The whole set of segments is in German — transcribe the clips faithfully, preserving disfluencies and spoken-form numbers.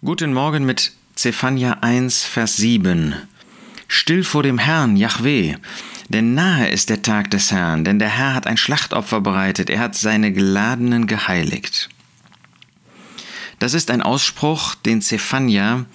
Guten Morgen mit Zephania eins, Vers sieben. Still vor dem Herrn, Jahwe, denn nahe ist der Tag des Herrn, denn der Herr hat ein Schlachtopfer bereitet, er hat seine Geladenen geheiligt. Das ist ein Ausspruch, den Zephania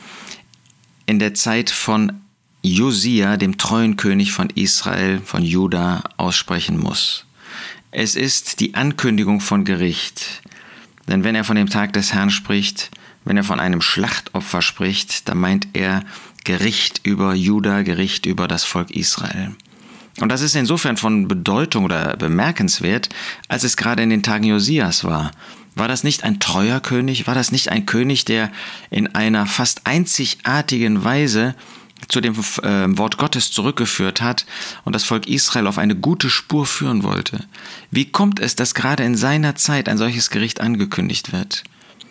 in der Zeit von Josia, dem treuen König von Israel, von Juda, aussprechen muss. Es ist die Ankündigung von Gericht. Denn wenn er von dem Tag des Herrn spricht, wenn er von einem Schlachtopfer spricht, dann meint er Gericht über Juda, Gericht über das Volk Israel. Und das ist insofern von Bedeutung oder bemerkenswert, als es gerade in den Tagen Josias war. War das nicht ein treuer König? War das nicht ein König, der in einer fast einzigartigen Weise zu dem äh, Wort Gottes zurückgeführt hat und das Volk Israel auf eine gute Spur führen wollte? Wie kommt es, dass gerade in seiner Zeit ein solches Gericht angekündigt wird?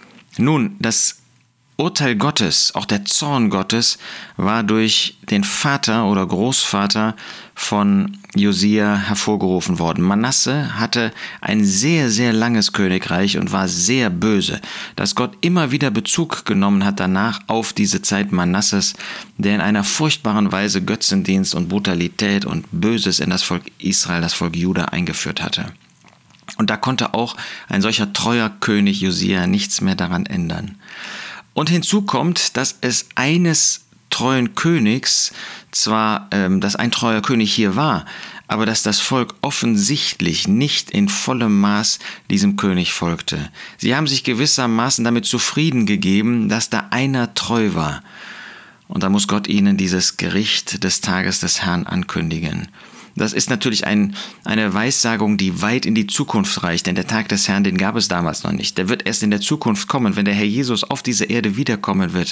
Nun, das Urteil Gottes, auch der Zorn Gottes, war durch den Vater oder Großvater von Josia hervorgerufen worden. Manasse hatte ein sehr, sehr langes Königreich und war sehr böse, dass Gott immer wieder Bezug genommen hat danach auf diese Zeit Manasses, der in einer furchtbaren Weise Götzendienst und Brutalität und Böses in das Volk Israel, das Volk Juda eingeführt hatte. Und da konnte auch ein solcher treuer König Josia nichts mehr daran ändern. Und hinzu kommt, dass es eines treuen Königs, zwar, ähm, dass ein treuer König hier war, aber dass das Volk offensichtlich nicht in vollem Maß diesem König folgte. Sie haben sich gewissermaßen damit zufrieden gegeben, dass da einer treu war. Und da muss Gott ihnen dieses Gericht des Tages des Herrn ankündigen. Das ist natürlich ein, eine Weissagung, die weit in die Zukunft reicht, denn der Tag des Herrn, den gab es damals noch nicht. Der wird erst in der Zukunft kommen, wenn der Herr Jesus auf diese Erde wiederkommen wird,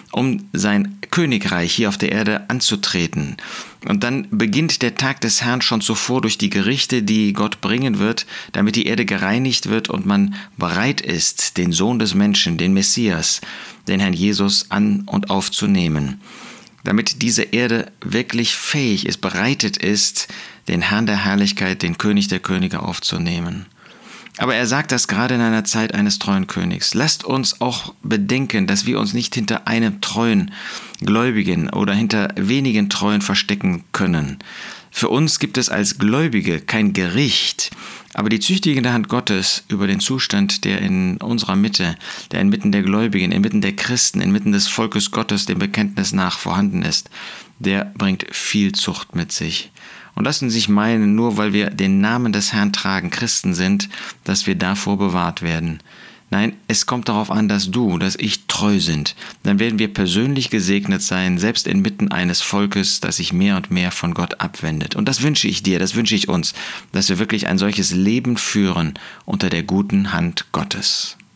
um sein Königreich hier auf der Erde anzutreten. Und dann beginnt der Tag des Herrn schon zuvor durch die Gerichte, die Gott bringen wird, damit die Erde gereinigt wird und man bereit ist, den Sohn des Menschen, den Messias, den Herrn Jesus an- und aufzunehmen. Damit diese Erde wirklich fähig ist, bereitet ist, den Herrn der Herrlichkeit, den König der Könige aufzunehmen. Aber er sagt das gerade in einer Zeit eines treuen Königs. Lasst uns auch bedenken, dass wir uns nicht hinter einem treuen Gläubigen oder hinter wenigen Treuen verstecken können. Für uns gibt es als Gläubige kein Gericht, aber die züchtigende Hand Gottes über den Zustand, der in unserer Mitte, der inmitten der Gläubigen, inmitten der Christen, inmitten des Volkes Gottes dem Bekenntnis nach vorhanden ist, der bringt viel Zucht mit sich. Und lassen Sie sich meinen, nur weil wir den Namen des Herrn tragen, Christen sind, dass wir davor bewahrt werden. Nein, es kommt darauf an, dass du, dass ich treu sind. Dann werden wir persönlich gesegnet sein, selbst inmitten eines Volkes, das sich mehr und mehr von Gott abwendet. Und das wünsche ich dir, das wünsche ich uns, dass wir wirklich ein solches Leben führen unter der guten Hand Gottes.